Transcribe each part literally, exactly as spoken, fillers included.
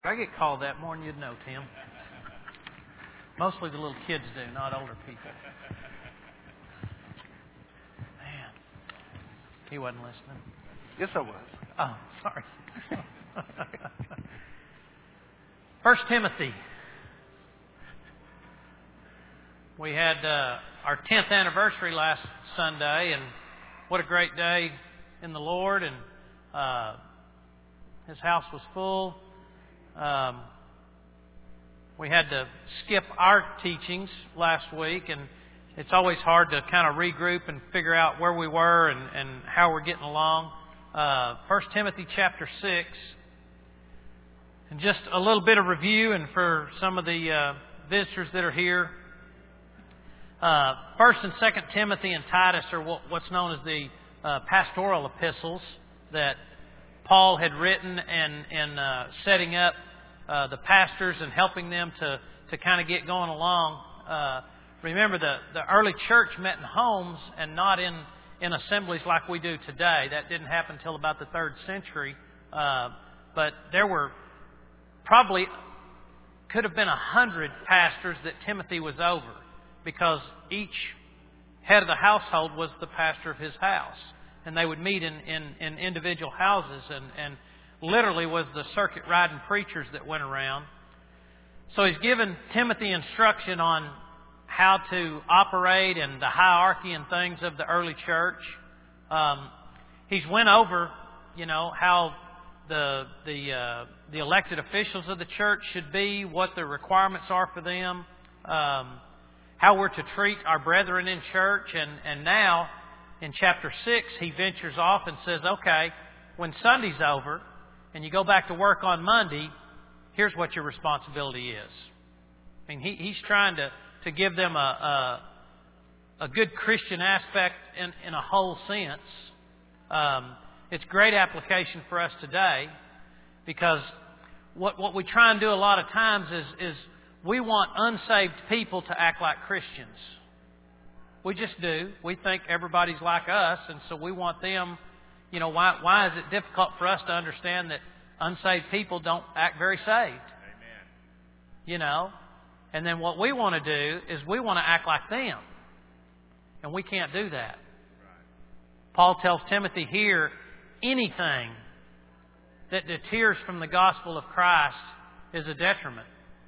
I get called that more than you'd know, Tim. Mostly the little kids do, not older people. Man, he wasn't listening. Yes, I was. Oh, sorry. First Timothy. We had uh, our tenth anniversary last Sunday, and what a great day in the Lord. And uh, His house was full. Um, we had to skip our teachings last week, and it's always hard to kind of regroup and figure out where we were and, and how we're getting along. Uh, First Timothy chapter six, and just a little bit of review, and for some of the uh, visitors that are here, uh, First and Second Timothy and Titus are what, what's known as the uh, pastoral epistles that Paul had written and, and uh, setting up uh, the pastors and helping them to, to kind of get going along. Uh, remember, the, the early church met in homes and not in, in assemblies like we do today. That didn't happen until about the third century. Uh, but there were probably, could have been a hundred pastors that Timothy was over, because each head of the household was the pastor of his house. And they would meet in, in, in individual houses, and, and literally was the circuit riding preachers that went around. So he's given Timothy instruction on how to operate and the hierarchy and things of the early church. Um, he's went over, you know, how the the uh, the elected officials of the church should be, what the requirements are for them, um, how we're to treat our brethren in church, and and now, in chapter six, he ventures off and says, okay, when Sunday's over and you go back to work on Monday, here's what your responsibility is. I mean, he, he's trying to, to give them a, a, a good Christian aspect in, in a whole sense. Um, it's great application for us today, because what, what we try and do a lot of times is, is we want unsaved people to act like Christians. We just do. We think everybody's like us, and so we want them, you know, why why is it difficult for us to understand that unsaved people don't act very saved? Amen. You know? And then what we want to do is we want to act like them. And we can't do that. Right. Paul tells Timothy here, anything that deters from the gospel of Christ is a detriment.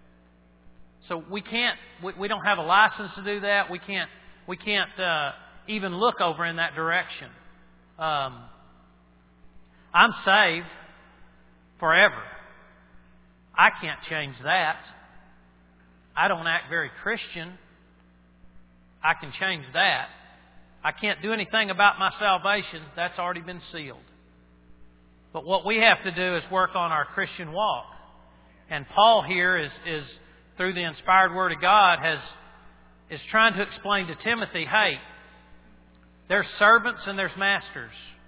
So we can't, we, we don't have a license to do that. We can't We can't uh, even look over in that direction. Um, I'm saved forever. I can't change that. I don't act very Christian. I can change that. I can't do anything about my salvation. That's already been sealed. But what we have to do is work on our Christian walk. And Paul here is, is through the inspired Word of God, has is trying to explain to Timothy, hey, there's servants and there's masters.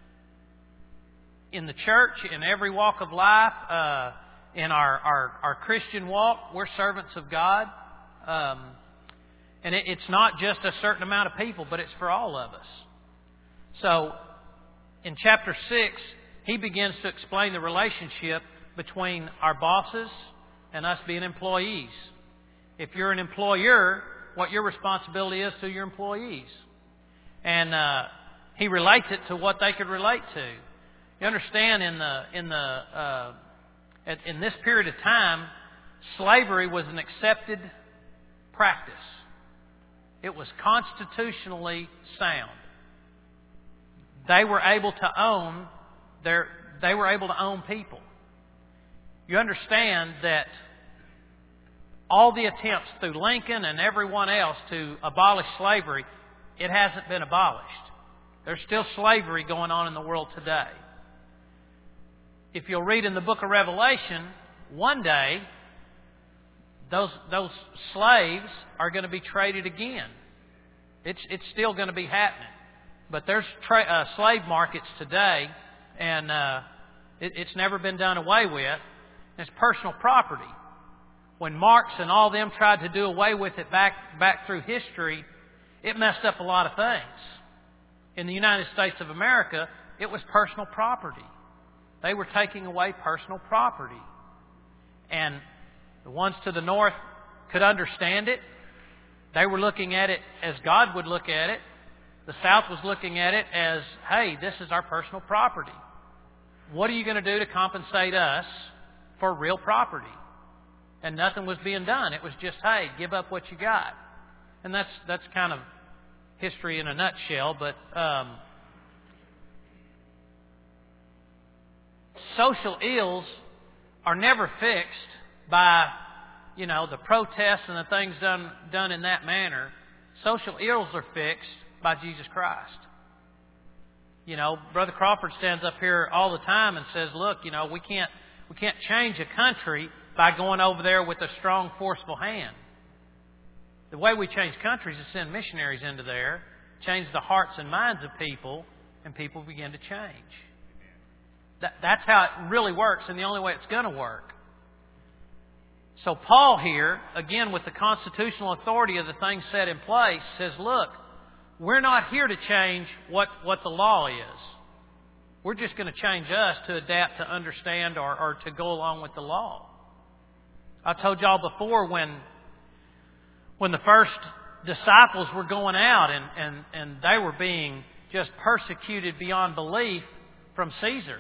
In the church, in every walk of life, uh, in our, our, our Christian walk, we're servants of God. Um, and it, it's not just a certain amount of people, but it's for all of us. So, in chapter six, he begins to explain the relationship between our bosses and us being employees. If you're an employer, what your responsibility is to your employees. And uh, he relates it to what they could relate to. You understand, in the in the uh, in this period of time, slavery was an accepted practice. It was constitutionally sound. They were able to own their they were able to own people. You understand that all the attempts through Lincoln and everyone else to abolish slavery, it hasn't been abolished. There's still slavery going on in the world today. If you'll read in the book of Revelation, one day, those those slaves are going to be traded again. It's it's still going to be happening. But there's tra- uh, slave markets today, and uh, it, it's never been done away with. It's personal property. When Marx and all them tried to do away with it back back through history, it messed up a lot of things. In the United States of America, it was personal property. They were taking away personal property. And the ones to the north could understand it. They were looking at it as God would look at it. The south was looking at it as, hey, this is our personal property. What are you going to do to compensate us for real property? And nothing was being done. It was just, hey, give up what you got. And that's that's kind of history in a nutshell. But um, social ills are never fixed by, you know, the protests and the things done done in that manner. Social ills are fixed by Jesus Christ. You know, Brother Crawford stands up here all the time and says, look, you know, we can't we can't change a country by going over there with a strong, forceful hand. The way we change countries is send missionaries into there, change the hearts and minds of people, and people begin to change. That, that's how it really works, and the only way it's going to work. So Paul here, again with the constitutional authority of the things set in place, says, look, we're not here to change what, what the law is. We're just going to change us to adapt to understand or, or to go along with the law. I told y'all before when when the first disciples were going out and, and, and they were being just persecuted beyond belief from Caesar.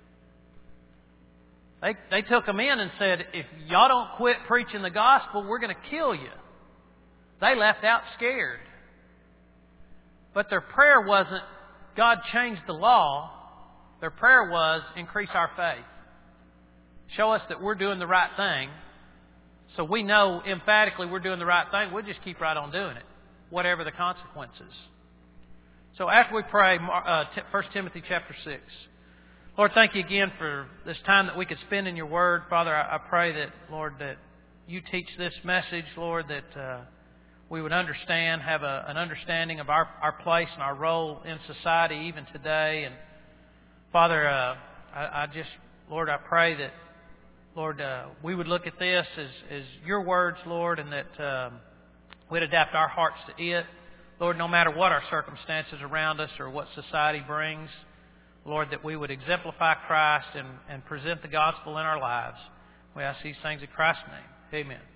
They, they took them in and said, if y'all don't quit preaching the gospel, we're going to kill you. They left out scared. But their prayer wasn't, God changed the law. Their prayer was, increase our faith. Show us that we're doing the right thing. So we know emphatically we're doing the right thing. We'll just keep right on doing it, whatever the consequences. So after we pray, uh, First Timothy chapter six. Lord, thank you again for this time that we could spend in your word. Father, I, I pray that, Lord, that you teach this message, Lord, that uh, we would understand, have a, an understanding of our, our place and our role in society even today. And Father, uh, I, I just, Lord, I pray that, Lord, uh, we would look at this as, as your words, Lord, and that um, we'd adapt our hearts to it. Lord, no matter what our circumstances around us or what society brings, Lord, that we would exemplify Christ and, and present the gospel in our lives. We ask these things in Christ's name. Amen.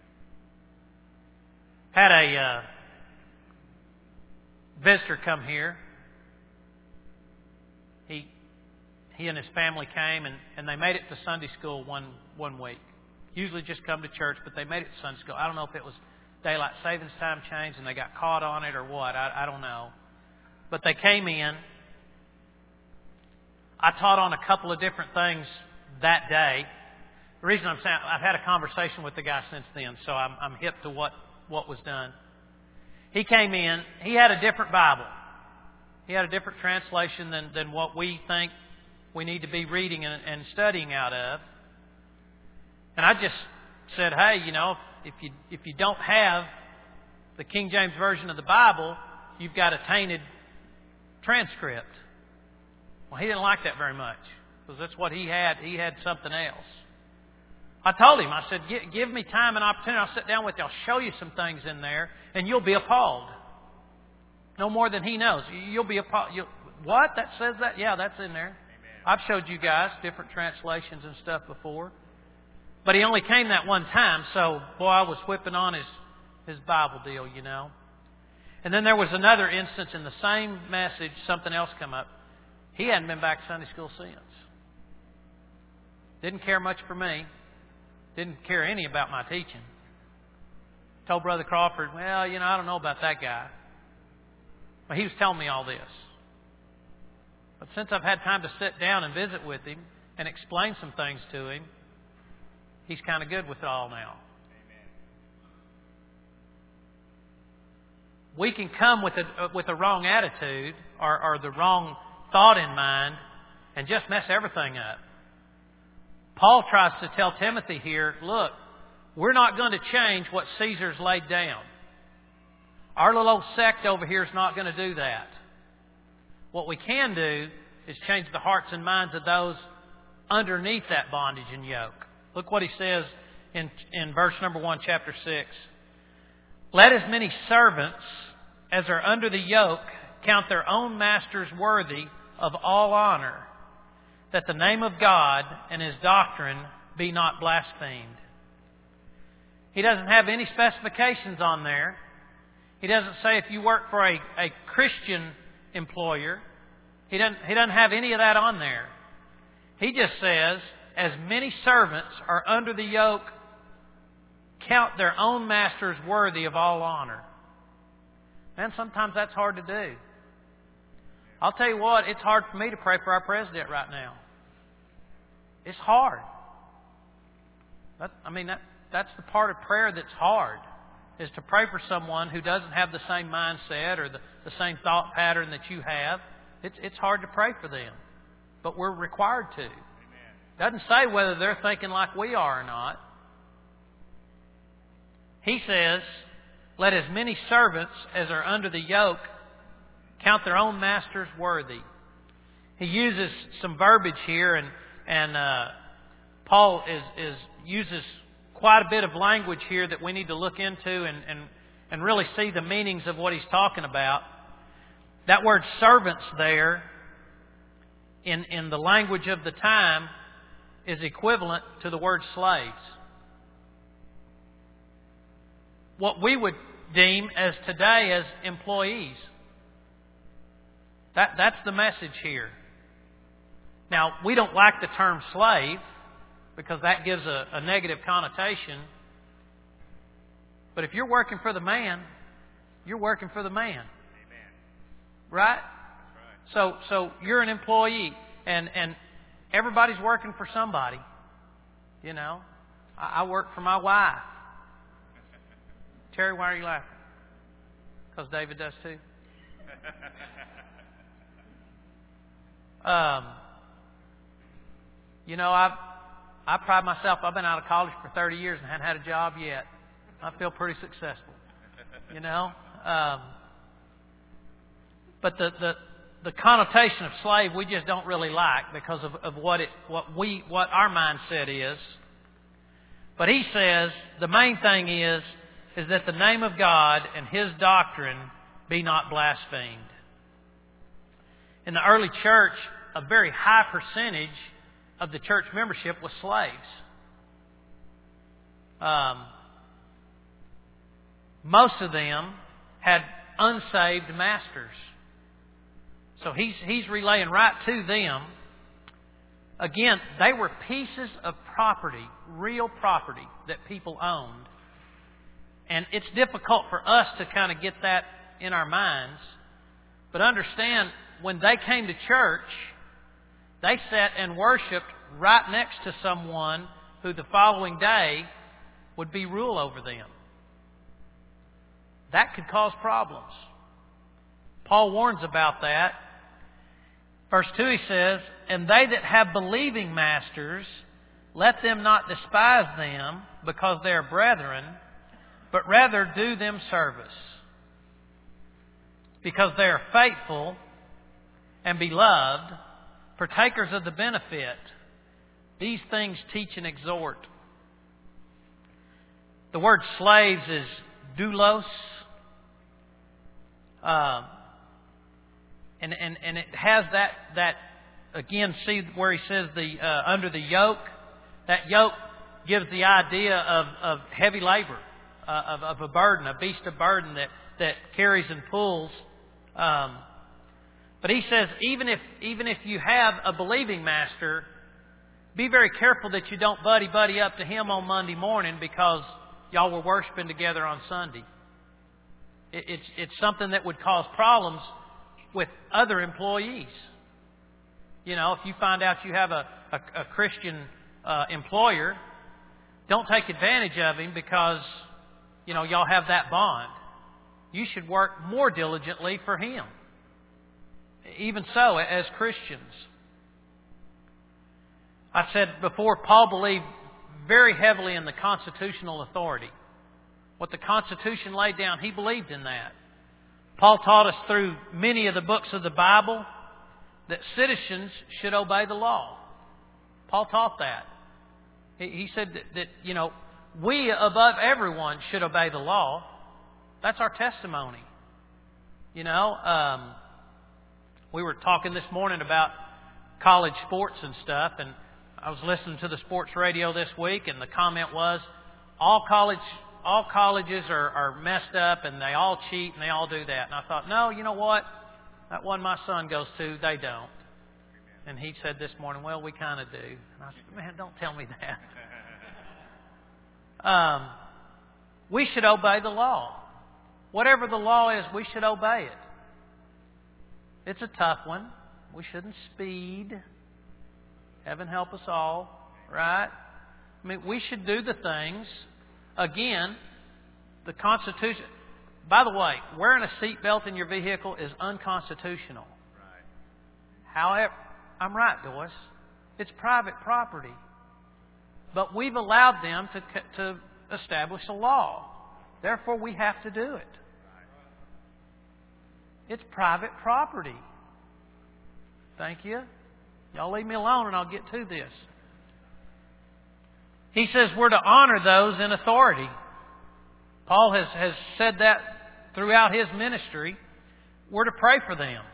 Had a uh, visitor come here. He he and his family came and, and they made it to Sunday school one, one week. Usually just come to church, but they made it to Sunday school. I don't know if it was daylight savings time changed and they got caught on it or what. I, I don't know. But they came in. I taught on a couple of different things that day. The reason I'm saying, I've had a conversation with the guy since then, so I'm, I'm hip to what, what was done. He came in. He had a different Bible. He had a different translation than, than what we think we need to be reading and, and studying out of. And I just said, hey, you know, if you if you don't have the King James Version of the Bible, you've got a tainted transcript. Well, he didn't like that very much because that's what he had. He had something else. I told him, I said, give me time and opportunity. I'll sit down with you. I'll show you some things in there and you'll be appalled. No more than he knows. You'll be appalled. You'll, what? That says that? Yeah, that's in there. Amen. I've showed you guys different translations and stuff before. But he only came that one time, so, boy, I was whipping on his, his Bible deal, you know. And then there was another instance in the same message, something else come up. He hadn't been back to Sunday school since. Didn't care much for me. Didn't care any about my teaching. Told Brother Crawford, well, you know, I don't know about that guy. Well, he was telling me all this. But since I've had time to sit down and visit with him and explain some things to him, he's kind of good with it all now. Amen. We can come with a with a wrong attitude or, or the wrong thought in mind and just mess everything up. Paul tries to tell Timothy here, look, we're not going to change what Caesar's laid down. Our little old sect over here is not going to do that. What we can do is change the hearts and minds of those underneath that bondage and yoke. Look what he says in, in verse number one, chapter six. Let as many servants as are under the yoke count their own masters worthy of all honor, that the name of God and His doctrine be not blasphemed. He doesn't have any specifications on there. He doesn't say if you work for a, a Christian employer. He doesn't, he doesn't have any of that on there. He just says, as many servants are under the yoke, count their own masters worthy of all honor. And sometimes that's hard to do. I'll tell you what, it's hard for me to pray for our president right now. It's hard. That, I mean, that, that's the part of prayer that's hard, is to pray for someone who doesn't have the same mindset or the, the same thought pattern that you have. It's, it's hard to pray for them, but we're required to. Amen. Doesn't say whether they're thinking like we are or not. He says, let as many servants as are under the yoke count their own masters worthy. He uses some verbiage here, and and uh, Paul is, is uses quite a bit of language here that we need to look into and, and, and really see the meanings of what he's talking about. That word servants there, in, in the language of the time, is equivalent to the word slaves. What we would deem as today as employees. That, that's the message here. Now, we don't like the term slave because that gives a, a negative connotation. But if you're working for the man, you're working for the man. Amen. Right? Right? So, so you're an employee, and, and everybody's working for somebody. You know, I, I work for my wife. Terry, why are you laughing? Because David does too. Um, you know, I've I pride myself. I've been out of college for thirty years and haven't had a job yet. I feel pretty successful. You know, um, but the, the the connotation of slave we just don't really like because of, of what it what we what our mindset is. But he says the main thing is is that the name of God and His doctrine be not blasphemed. In the early church, a very high percentage of the church membership was slaves. Um, most of them had unsaved masters. So he's, he's relaying right to them. Again, they were pieces of property, real property that people owned. And it's difficult for us to kind of get that in our minds. But understand, when they came to church, they sat and worshiped right next to someone who the following day would be rule over them. That could cause problems. Paul warns about that. Verse two, he says, and they that have believing masters, let them not despise them because they are brethren, but rather do them service, because they are faithful and beloved, partakers of the benefit. These things teach and exhort. The word slaves is doulos. Uh, and, and, and it has that, that, again, see where he says the uh, under the yoke. That yoke gives the idea of, of heavy labor, uh, of, of a burden, a beast of burden that, that carries and pulls. Um, But he says, even if even if you have a believing master, be very careful that you don't buddy-buddy up to him on Monday morning because y'all were worshiping together on Sunday. It, it's, it's something that would cause problems with other employees. You know, if you find out you have a, a, a Christian uh, employer, don't take advantage of him because, you know, y'all have that bond. You should work more diligently for him. Even so, as Christians. I said before, Paul believed very heavily in the constitutional authority. What the Constitution laid down, he believed in that. Paul taught us through many of the books of the Bible that citizens should obey the law. Paul taught that. He, he said that, that, you know, we above everyone should obey the law. That's our testimony. You know, um, we were talking this morning about college sports and stuff, and I was listening to the sports radio this week, and the comment was, all college all colleges are, are messed up, and they all cheat, and they all do that. And I thought, no, you know what? That one my son goes to, they don't. And he said this morning, well, we kind of do. And I said, man, don't tell me that. um, we should obey the law. Whatever the law is, we should obey it. It's a tough one. We shouldn't speed. Heaven help us all, right? I mean, we should do the things. Again, the Constitution. By the way, wearing a seatbelt in your vehicle is unconstitutional. Right. However, I'm right, Doris. It's private property. But we've allowed them to, to establish a law. Therefore, we have to do it. It's private property. Thank you. Y'all leave me alone and I'll get to this. He says we're to honor those in authority. Paul has, has said that throughout his ministry. We're to pray for them.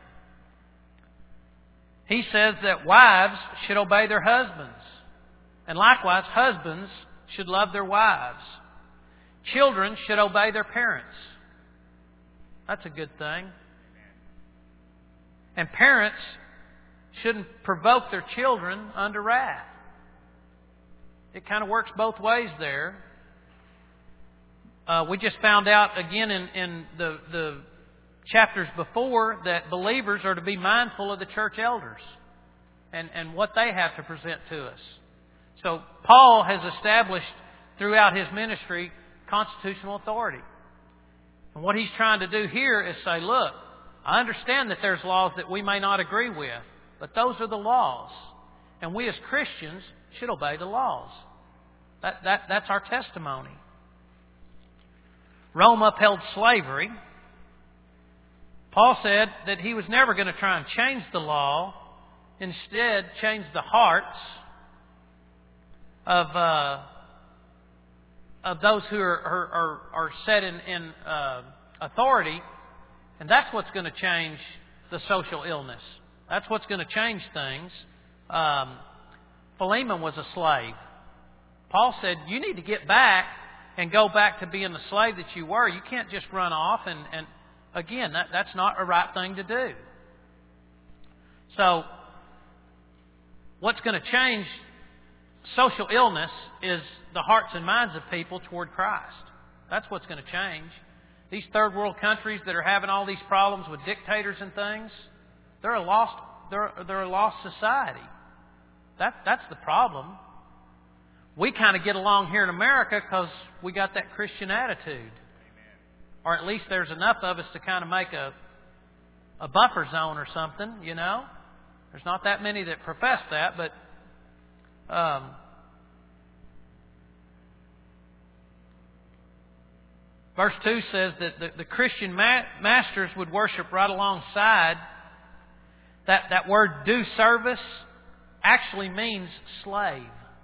He says that wives should obey their husbands. And likewise, husbands should love their wives. Children should obey their parents. That's a good thing. And parents shouldn't provoke their children unto wrath. It kind of works both ways there. Uh, we just found out again in, in the, the chapters before that believers are to be mindful of the church elders and, and what they have to present to us. So Paul has established throughout his ministry constitutional authority. And what he's trying to do here is say, look, I understand that there's laws that we may not agree with, but those are the laws. And we as Christians should obey the laws. That, that, that's our testimony. Rome upheld slavery. Paul said that he was never going to try and change the law. Instead, change the hearts of uh, of those who are are, are set in, in uh, authority. And that's what's going to change the social illness. That's what's going to change things. Um, Philemon was a slave. Paul said, you need to get back and go back to being the slave that you were. You can't just run off. And, and again, that, that's not a right thing to do. So, what's going to change social illness is the hearts and minds of people toward Christ. That's what's going to change. These third world countries that are having all these problems with dictators and things, they're a lost, they're, they're a lost society. That, that's the problem. We kind of get along here in America because we got that Christian attitude. Amen. Or at least there's enough of us to kind of make a, a buffer zone or something, you know. There's not that many that profess that, but um, verse two says that the, the Christian ma- masters would worship right alongside. That, that word do service actually means slave.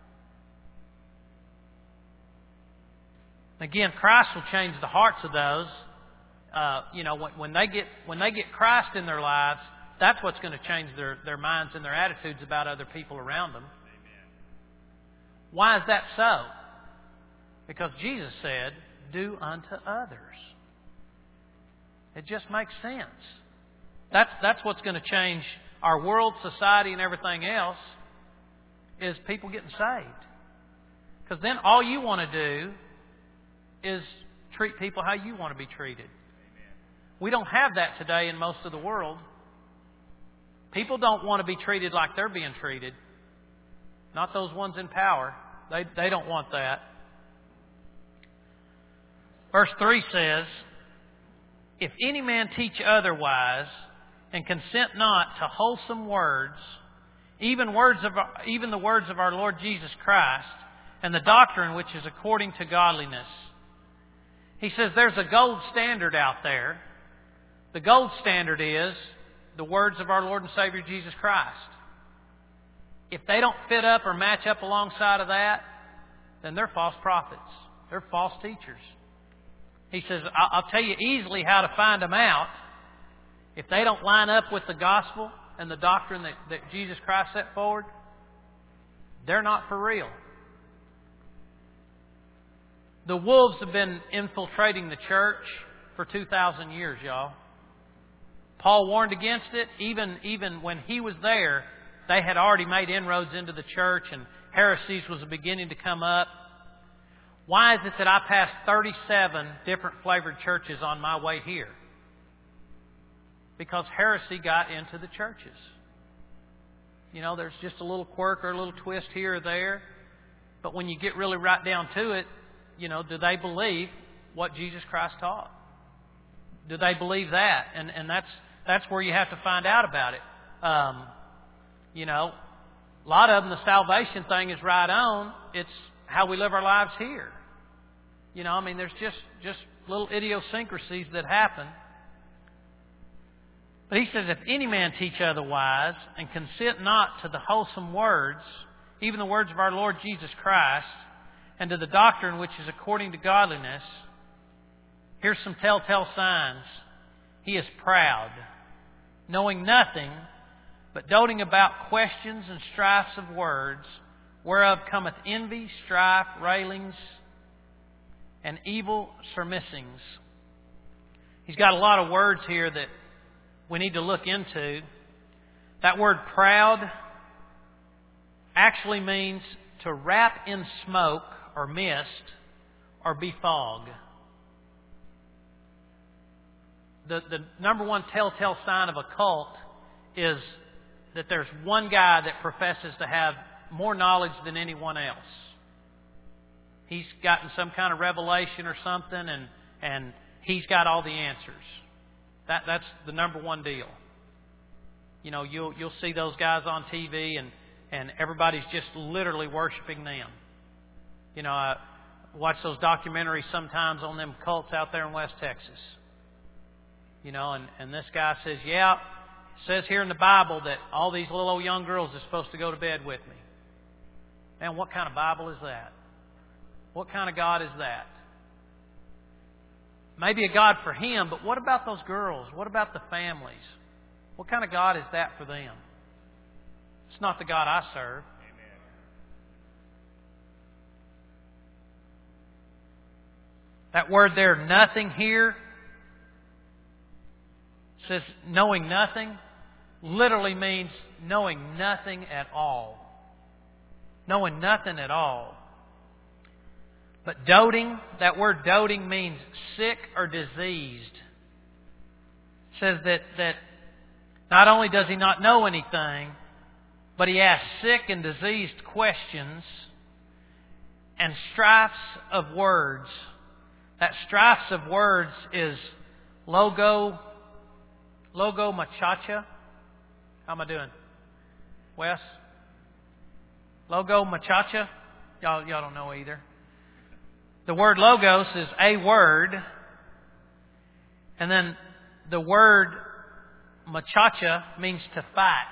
Again, Christ will change the hearts of those. Uh, you know, when, when they get when they get Christ in their lives, that's what's going to change their, their minds and their attitudes about other people around them. Amen. Why is that so? Because Jesus said, do unto others. It just makes sense. That's, that's what's going to change our world, society, and everything else, is people getting saved. Because then all you want to do is treat people how you want to be treated. Amen. We don't have that today in most of the world. People don't want to be treated like they're being treated. Not those ones in power. They, they don't want that. Verse three says, if any man teach otherwise, and consent not to wholesome words, even words of even the words of our Lord Jesus Christ, and the doctrine which is according to godliness. He says there's a gold standard out there. The gold standard is the words of our Lord and Savior Jesus Christ. If they don't fit up or match up alongside of that, then they're false prophets. They're false teachers. He says, I'll tell you easily how to find them out. If they don't line up with the gospel and the doctrine that, that Jesus Christ set forward, they're not for real. The wolves have been infiltrating the church for two thousand years, y'all. Paul warned against it. Even, even when he was there, they had already made inroads into the church and heresies was beginning to come up. Why is it that I passed thirty-seven different flavored churches on my way here? Because heresy got into the churches. You know, there's just a little quirk or a little twist here or there. But when you get really right down to it, you know, do they believe what Jesus Christ taught? Do they believe that? And and that's that's where you have to find out about it. Um, you know, a lot of them, the salvation thing is right on. It's how we live our lives here. You know, I mean, there's just, just little idiosyncrasies that happen. But he says, if any man teach otherwise and consent not to the wholesome words, even the words of our Lord Jesus Christ, and to the doctrine which is according to godliness, here's some telltale signs. He is proud, knowing nothing, but doting about questions and strifes of words, whereof cometh envy, strife, railings, and evil surmisings. He's got a lot of words here that we need to look into. That word proud actually means to wrap in smoke or mist or befog. The, the number one telltale sign of a cult is that there's one guy that professes to have more knowledge than anyone else. He's gotten some kind of revelation or something, and, and he's got all the answers. That that's the number one deal. You know, you'll you'll see those guys on T V, and, and everybody's just literally worshiping them. You know, I watch those documentaries sometimes on them cults out there in West Texas. You know, and, and this guy says, yeah, it says here in the Bible that all these little old young girls are supposed to go to bed with me. Man, what kind of Bible is that? What kind of God is that? Maybe a God for him, but what about those girls? What about the families? What kind of God is that for them? It's not the God I serve. Amen. That word there, nothing here, says knowing nothing, literally means knowing nothing at all. Knowing nothing at all. But doting, that word doting means sick or diseased. It says that, that not only does he not know anything, but he asks sick and diseased questions and strifes of words. That strifes of words is logo, logo machacha. How am I doing? Wes? Logo machacha? Y'all, y'all don't know either. The word logos is a word. And then the word machacha means to fight.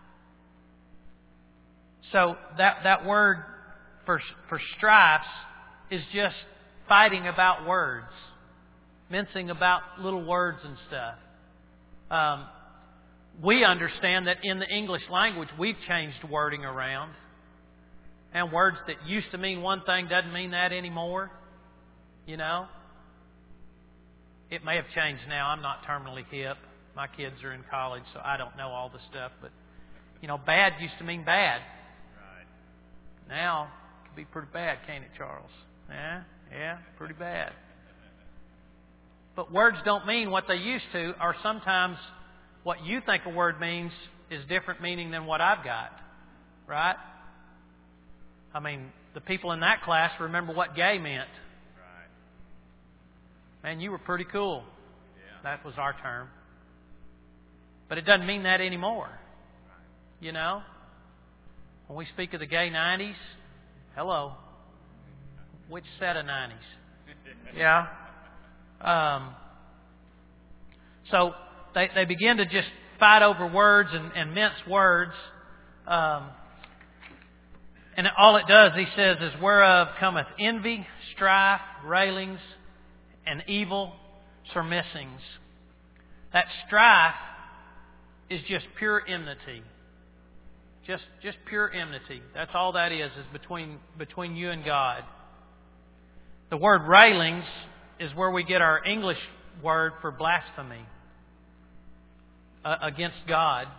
So that, that word for, for strifes is just fighting about words. Mincing about little words and stuff. Um, we understand that in the English language we've changed wording around. And words that used to mean one thing doesn't mean that anymore. You know? It may have changed now. I'm not terminally hip. My kids are in college, so I don't know all the stuff. But, you know, bad used to mean bad. Right. Now, it can be pretty bad, can't it, Charles? Yeah? Yeah, pretty bad. But words don't mean what they used to, or sometimes what you think a word means is different meaning than what I've got. Right? I mean, the people in that class remember what gay meant. Right. Man, you were pretty cool. Yeah. That was our term. But it doesn't mean that anymore. Right. You know? When we speak of the gay nineties, hello. Which set of nineties? Yeah. Um, so they, they begin to just fight over words and, and mince words. Um, and all it does, he says, is whereof cometh envy, strife, railings, and evil surmisings. That strife is just pure enmity. Just just pure enmity. That's all that is, is between between you and God. The word railings is where we get our English word for blasphemy uh, against God.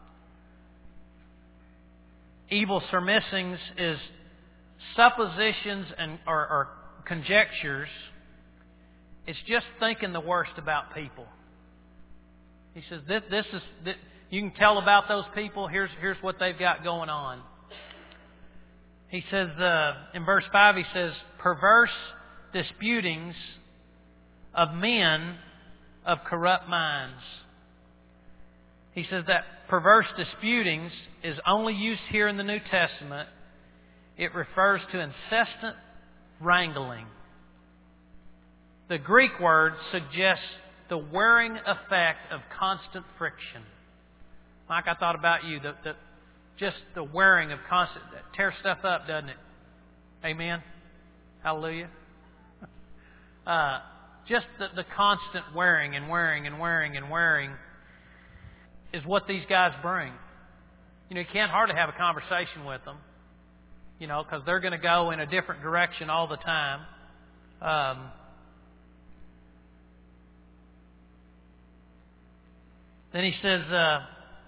Evil surmisings is suppositions and or, or conjectures. It's just thinking the worst about people. He says, this, this is, this, you can tell about those people. Here's, here's what they've got going on. He says, uh, in verse five, he says, perverse disputings of men of corrupt minds. He says that perverse disputings is only used here in the New Testament. It refers to incessant wrangling. The Greek word suggests the wearing effect of constant friction. Mike, I thought about you, the, the, just the wearing of constant, that tears stuff up, doesn't it? Amen? Hallelujah? Uh, just the, the constant wearing and wearing and wearing and wearing is what these guys bring. You know, you can't hardly have a conversation with them, you know, because they're going to go in a different direction all the time. Um, then he says, uh,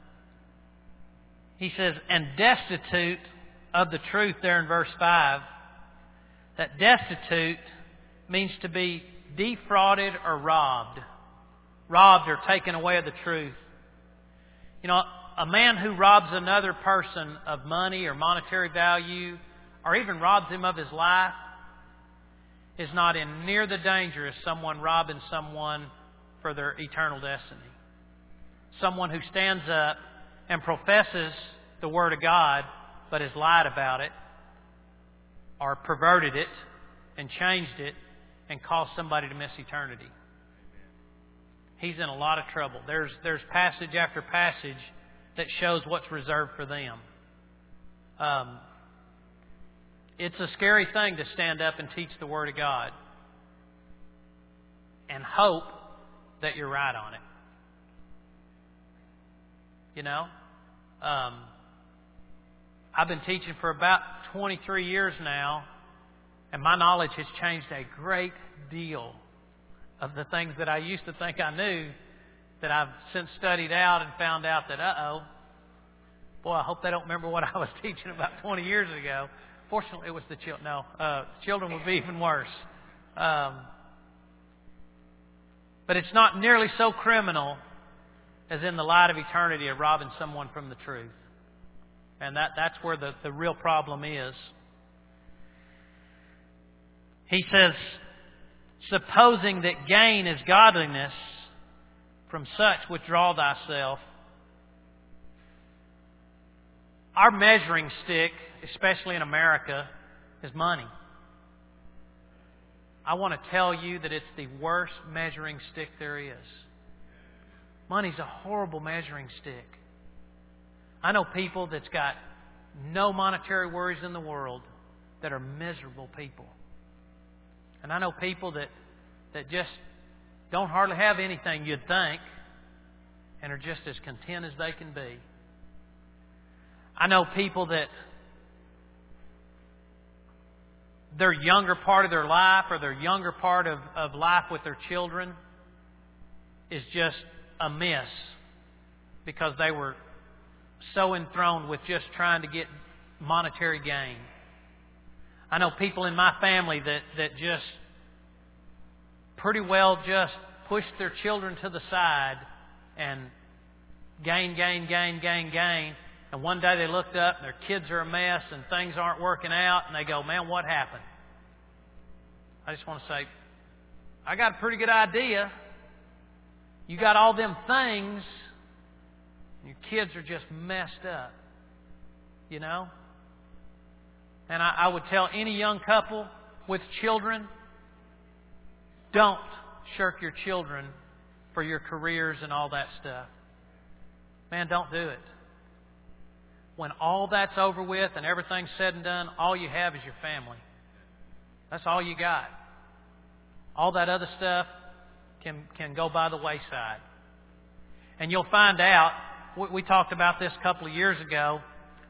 he says, and destitute of the truth there in verse five. That destitute means to be defrauded or robbed. Robbed or taken away of the truth. You know, a man who robs another person of money or monetary value, or even robs him of his life, is not in near the danger as someone robbing someone for their eternal destiny. Someone who stands up and professes the Word of God, but has lied about it, or perverted it, and changed it, and caused somebody to miss eternity. He's in a lot of trouble. There's there's passage after passage that shows what's reserved for them. Um, it's a scary thing to stand up and teach the Word of God and hope that you're right on it. You know? Um, I've been teaching for about twenty-three years now, and my knowledge has changed a great deal of the things that I used to think I knew, that I've since studied out and found out that, uh-oh, boy, I hope they don't remember what I was teaching about twenty years ago. Fortunately, it was the children. No, uh, children would be even worse. Um, but it's not nearly so criminal as in the light of eternity of robbing someone from the truth. And that, that's where the, the real problem is. He says, supposing that gain is godliness, from such withdraw thyself. Our measuring stick, especially in America, is money. I want to tell you that it's the worst measuring stick there is. Money's a horrible measuring stick. I know people that's got no monetary worries in the world that are miserable people. And I know people that, that just don't hardly have anything you'd think and are just as content as they can be. I know people that their younger part of their life or their younger part of, of life with their children is just a mess because they were so enthroned with just trying to get monetary gain. I know people in my family that, that just pretty well just push their children to the side and gain, gain, gain, gain, gain. And one day they looked up and their kids are a mess and things aren't working out and they go, man, what happened? I just want to say, I got a pretty good idea. You got all them things, your kids are just messed up. You know? And I, I would tell any young couple with children, don't shirk your children for your careers and all that stuff. Man, don't do it. When all that's over with and everything's said and done, all you have is your family. That's all you got. All that other stuff can can go by the wayside. And you'll find out, we, we talked about this a couple of years ago,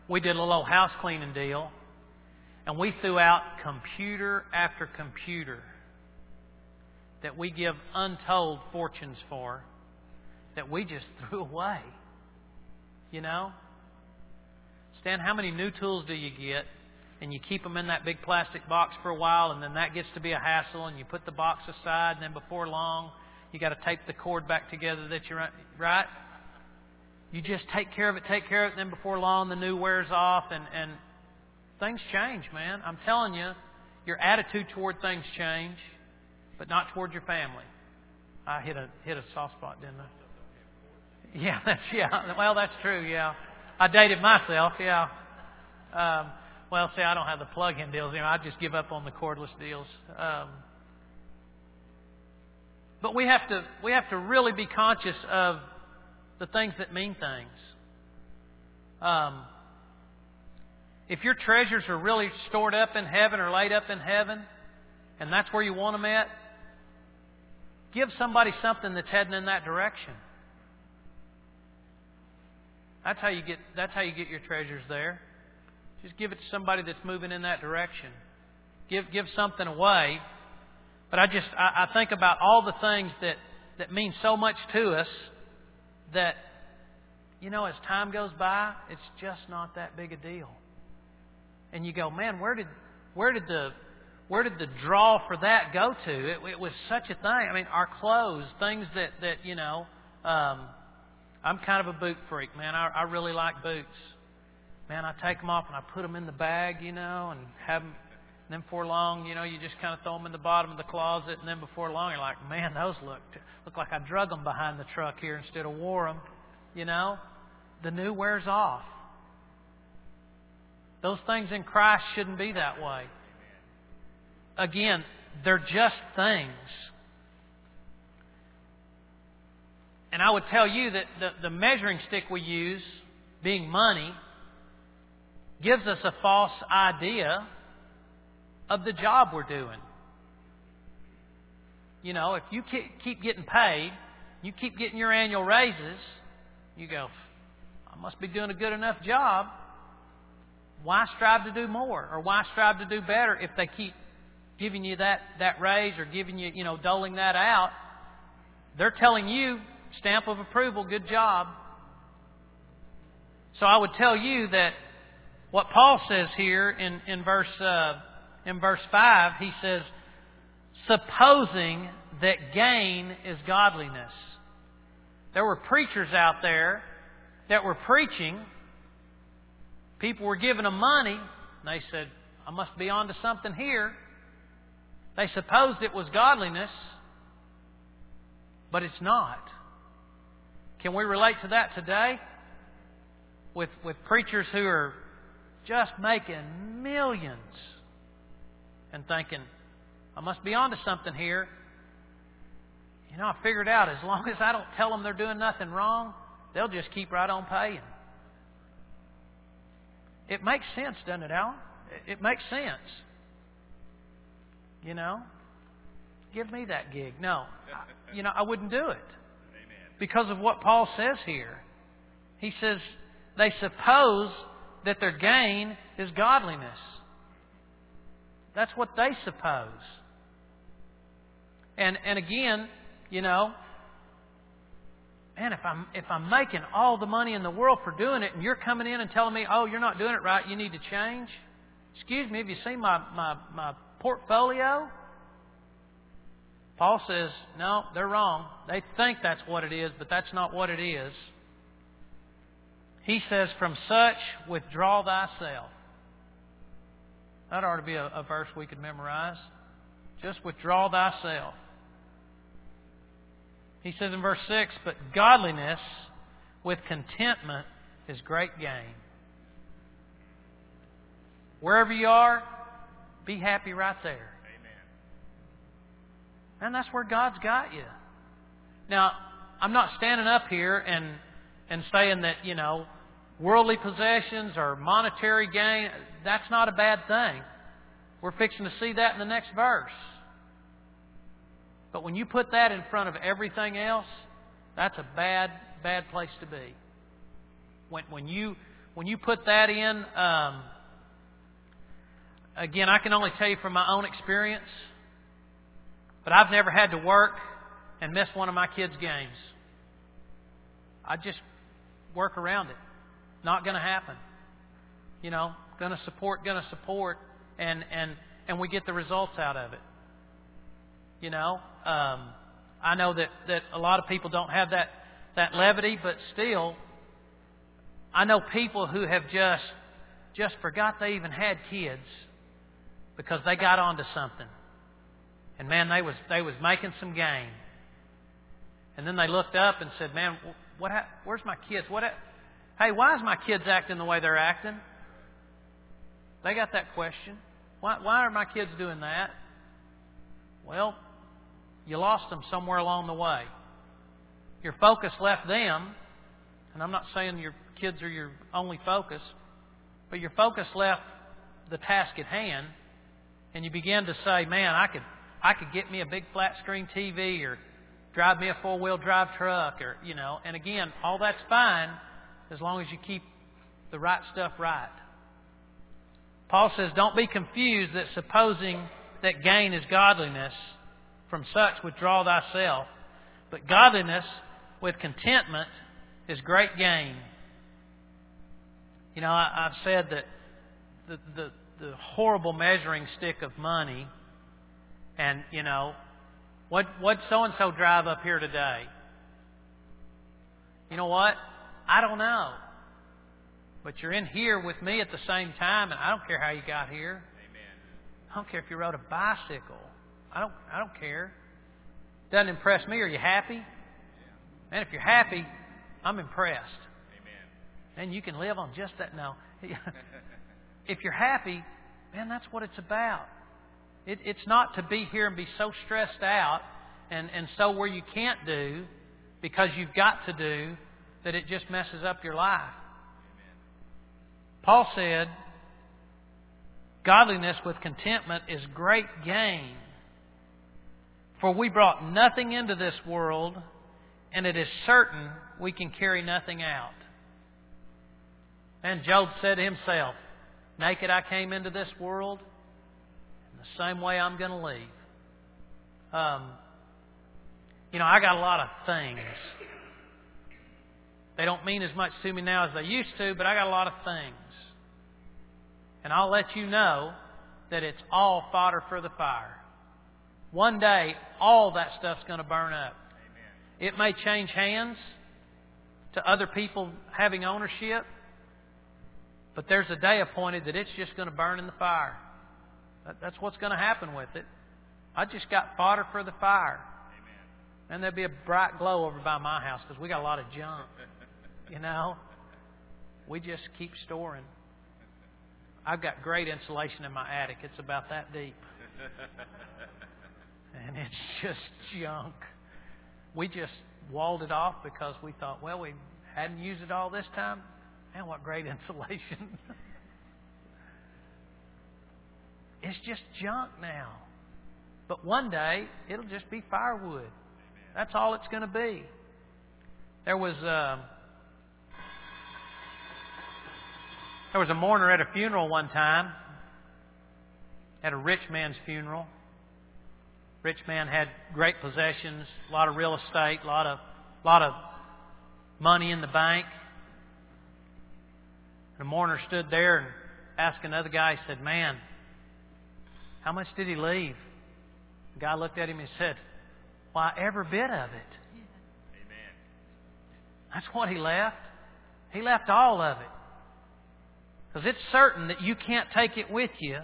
we did a little house cleaning deal, and we threw out computer after computer that we give untold fortunes for, that we just threw away. You know? Stan, how many new tools do you get, and you keep them in that big plastic box for a while, and then that gets to be a hassle, and you put the box aside, and then before long, you got to tape the cord back together that you're right. You just take care of it, take care of it, and then before long, the new wears off, and, and things change, man. I'm telling you, your attitude toward things change, but not toward your family. I hit a hit a soft spot, didn't I? Yeah, that's yeah. Well, that's true. Yeah, I dated myself. Yeah. Um, well, see, I don't have the plug-in deals. You know, I just give up on the cordless deals. Um, but we have to we have to really be conscious of the things that mean things. Um, if your treasures are really stored up in heaven or laid up in heaven, and that's where you want them at, give somebody something that's heading in that direction. That's how you get. That's how you get your treasures there. Just give it to somebody that's moving in that direction. Give give something away. But I just I, I think about all the things that, that mean so much to us that, you know, as time goes by, it's just not that big a deal. And you go, man, where did where did the where did the draw for that go to? It, it was such a thing. I mean, our clothes, things that that you know. Um, I'm kind of a boot freak, man. I, I really like boots. Man, I take them off and I put them in the bag, you know, and have them. And then before long, you know, you just kind of throw them in the bottom of the closet. And then before long, you're like, man, those look look like I drug them behind the truck here instead of wore them. You know, the new wears off. Those things in Christ shouldn't be that way. Again, they're just things. And I would tell you that the, the measuring stick we use, being money, gives us a false idea of the job we're doing. You know, if you keep getting paid, you keep getting your annual raises, you go, I must be doing a good enough job. Why strive to do more? Or why strive to do better if they keep giving you that, that raise or giving you, you know, doling that out? They're telling you, stamp of approval, good job. So I would tell you that what Paul says here in, in verse uh, in verse five, he says, supposing that gain is godliness. There were preachers out there that were preaching. People were giving them money. And they said, I must be onto something here. They supposed it was godliness, but it's not. Can we relate to that today? With with preachers who are just making millions and thinking, I must be onto something here. You know, I figured out as long as I don't tell them they're doing nothing wrong, they'll just keep right on paying. It makes sense, doesn't it, Alan? It makes sense. You know, give me that gig. No, I, you know, I wouldn't do it. Because of what Paul says here. He says, they suppose that their gain is godliness. That's what they suppose. And and again, you know, man, if I'm if I'm making all the money in the world for doing it, and you're coming in and telling me, oh, you're not doing it right, you need to change. Excuse me, have you seen my, my, my portfolio? Paul says, no, they're wrong. They think that's what it is, but that's not what it is. He says, from such withdraw thyself. That ought to be a, a verse we could memorize. Just withdraw thyself. He says in verse six, but godliness with contentment is great gain. Wherever you are, be happy right there. And that's where God's got you. Now, I'm not standing up here and and saying that, you know, worldly possessions or monetary gain, that's not a bad thing. We're fixing to see that in the next verse. But when you put that in front of everything else, that's a bad, bad place to be. When when you when you put that in, um, again, I can only tell you from my own experience, but I've never had to work and miss one of my kids' games. I just work around it. Not going to happen. You know, going to support, going to support, and, and, and we get the results out of it. You know, um, I know that, that a lot of people don't have that, that levity, but still, I know people who have just just forgot they even had kids because they got onto something. And man, they was they was making some gain. And then they looked up and said, "Man, what? Ha- where's my kids? What? Ha- hey, why is my kids acting the way they're acting?" They got that question. Why? Why are my kids doing that? Well, you lost them somewhere along the way. Your focus left them, and I'm not saying your kids are your only focus, but your focus left the task at hand, and you began to say, "Man, I could, I could get me a big flat screen T V, or drive me a four wheel drive truck, or you know." And again, all that's fine as long as you keep the right stuff right. Paul says, "Don't be confused that supposing that gain is godliness, from such withdraw thyself. But godliness with contentment is great gain." You know, I, I've said that the, the the horrible measuring stick of money, and you know, what what so and so drive up here today? You know what? I don't know. But you're in here with me at the same time, and I don't care how you got here. Amen. I don't care if you rode a bicycle. I don't I don't care. Doesn't impress me. Are you happy? Yeah. And if you're happy, I'm impressed. Amen. And you can live on just that. No. If you're happy, man, that's what it's about. It, it's not to be here and be so stressed out and, and so where you can't do because you've got to do that it just messes up your life. Amen. Paul said, "Godliness with contentment is great gain. For we brought nothing into this world, and it is certain we can carry nothing out." And Job said to himself, "Naked I came into this world, and the same way I'm going to leave." Um, you know, I got a lot of things. They don't mean as much to me now as they used to, but I got a lot of things. And I'll let you know that it's all fodder for the fire. One day, all that stuff's going to burn up. Amen. It may change hands to other people having ownership, but there's a day appointed that it's just going to burn in the fire. That's what's going to happen with it. I just got fodder for the fire. Amen. And there'll be a bright glow over by my house because we got a lot of junk. You know, we just keep storing. I've got great insulation in my attic. It's about that deep. And it's just junk. We just walled it off because we thought, well, we hadn't used it all this time. Man, what great insulation. It's just junk now. But one day, it'll just be firewood. Amen. That's all it's going to be. There was uh, there was a mourner at a funeral one time, at a rich man's funeral. Rich man had great possessions, a lot of real estate, a lot of lot of money in the bank. The mourner stood there and asked another guy, he said, "Man, how much did he leave?" The guy looked at him and said, "Why, every bit of it." Amen. That's what he left. He left all of it. Because it's certain that you can't take it with you.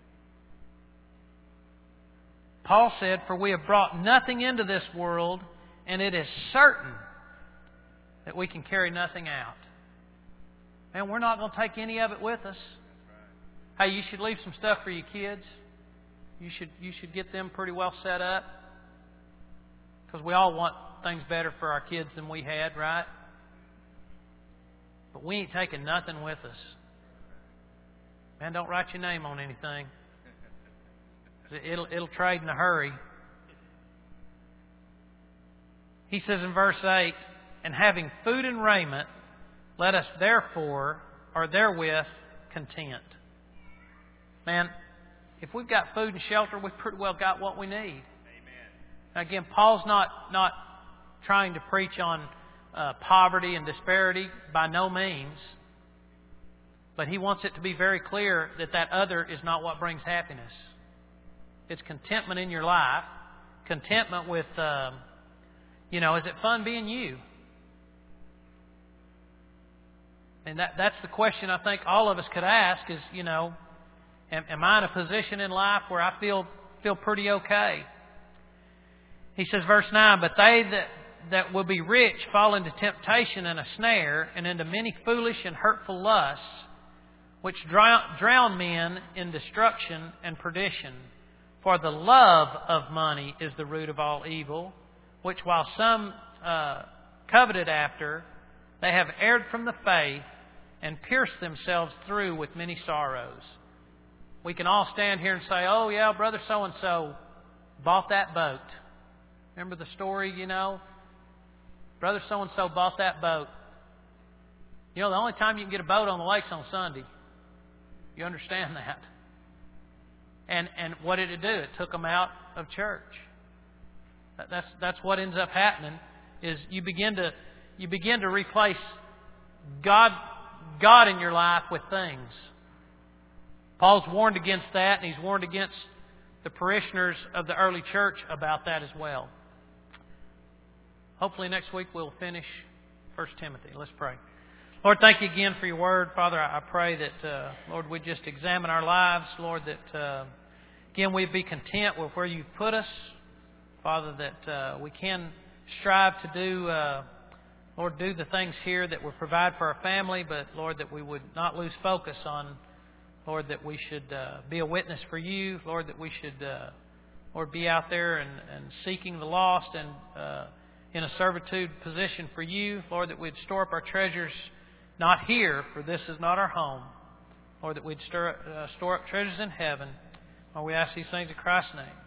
Paul said, "For we have brought nothing into this world, and it is certain that we can carry nothing out." Man, we're not going to take any of it with us. Hey, you should leave some stuff for your kids. You should you should get them pretty well set up. Because we all want things better for our kids than we had, right? But we ain't taking nothing with us. Man, don't write your name on anything. It'll, it'll trade in a hurry. He says in verse eight, "And having food and raiment, let us therefore are therewith content. Man, if we've got food and shelter, we've pretty well got what we need. Amen. Again, Paul's not, not trying to preach on uh, poverty and disparity, by no means. But he wants it to be very clear that that other is not what brings happiness. It's contentment in your life. Contentment with, um, you know, is it fun being you? And that that's the question I think all of us could ask is, you know, am, am I in a position in life where I feel feel pretty okay? He says, verse nine, but they that, that will be rich fall into temptation and a snare, and into many foolish and hurtful lusts, which drown, drown men in destruction and perdition. For the love of money is the root of all evil, which while some uh, coveted after, they have erred from the faith and pierced themselves through with many sorrows. We can all stand here and say, oh yeah, brother so-and-so bought that boat. Remember the story, you know? Brother so-and-so bought that boat. You know, the only time you can get a boat on the lake's on Sunday. You understand that? And and what did it do? It took them out of church. That's that's what ends up happening. Is you begin to you begin to replace God God in your life with things. Paul's warned against that, and he's warned against the parishioners of the early church about that as well. Hopefully next week we'll finish First Timothy. Let's pray. Lord, thank you again for your word. Father, I pray that, uh, Lord, we just examine our lives. Lord, that, uh, again, we'd be content with where you've put us. Father, that uh, we can strive to do, uh, Lord, do the things here that will provide for our family, but, Lord, that we would not lose focus on, Lord, that we should uh, be a witness for you. Lord, that we should, uh, Lord, be out there and, and seeking the lost and uh, in a servitude position for you. Lord, that we'd store up our treasures not here, for this is not our home. Lord, that we'd stir, uh, store up treasures in heaven. Lord, we ask these things in Christ's name.